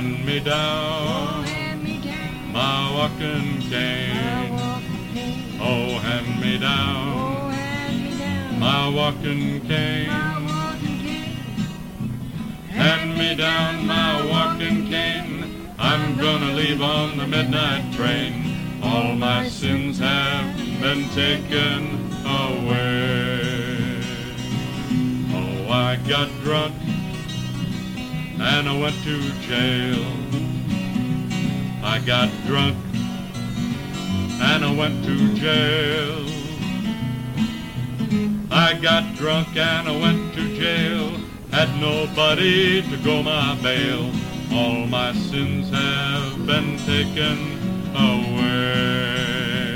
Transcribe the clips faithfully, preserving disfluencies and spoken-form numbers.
hand me down my walking cane. Oh, hand me down my walking cane. Hand me down my walking cane. I'm gonna leave on the midnight train. All my sins have been taken away. Oh, I got drunk and I went to jail. I got drunk and I went to jail. I got drunk and I went to jail. Had nobody to go my bail. All my sins have been taken away.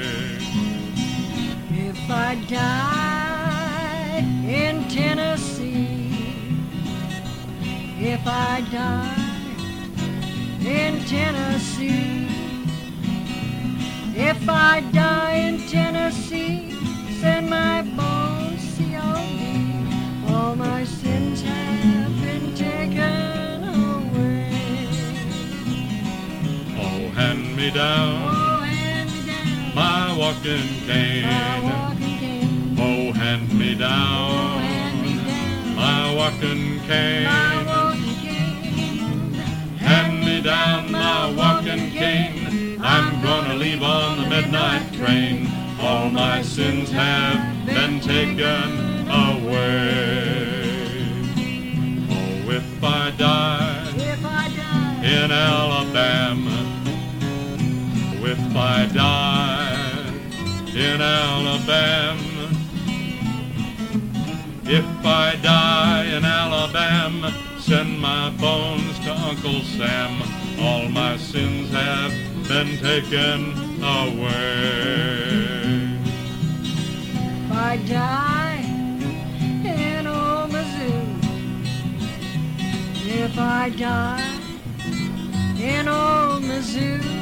If I died in Tennessee, if I died in Tennessee, if I die in Tennessee, send my bones C O D. All my sins have been taken away. Oh, hand me down, oh, hand me down my walking cane. my walking cane. Oh, hand me down, Oh, hand me down my walking cane. my walking cane. Hand me down my walking cane. I'm gonna leave on the midnight train. All my sins have been taken away. Oh, if I die If I die in Alabama, if I die in Alabama, if I die in Alabama, send my bones to Uncle Sam. All my sins have been taken away. If I die in old Missouri, if I die in old Missouri,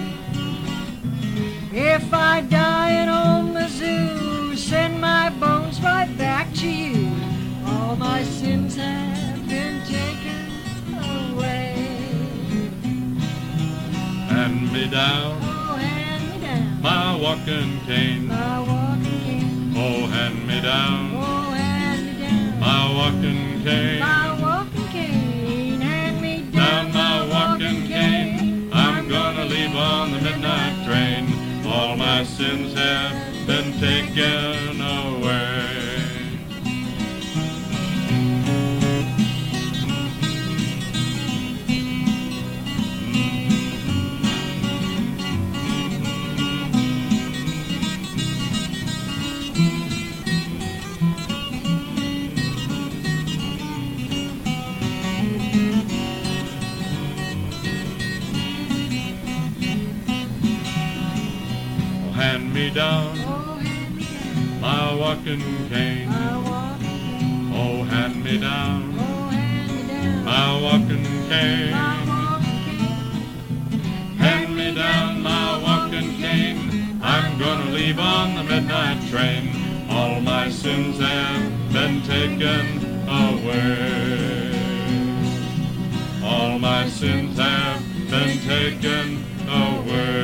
if I die in old Missouri, send my bones right back to you. All my sins have been taken away. Hand me down Oh, hand me down my walking cane. my walking cane. Oh, hand me down Oh, hand me down my walking cane. my walking cane. Hand me Down down my walking cane. I'm gonna leave on the midnight train. All my sins have been taken away. Hand me down Oh, hand me down my walking cane. my walking cane. Oh, hand me down Oh, hand me down my walking cane. my walking cane. Hand me down my walking cane. I'm gonna leave on the midnight train. All my sins have been taken away. All my sins have been taken away.